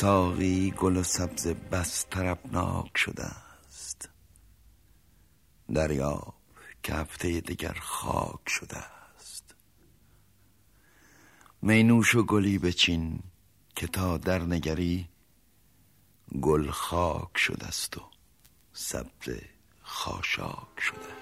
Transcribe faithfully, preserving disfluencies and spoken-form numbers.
ساقی گل و سبز بس طربناک شده است. دریاب که هفته دیگر خاک شده است. می نوش و گلی بچین که تا در نگری گل خاک شده است و سبز خاشاک شده.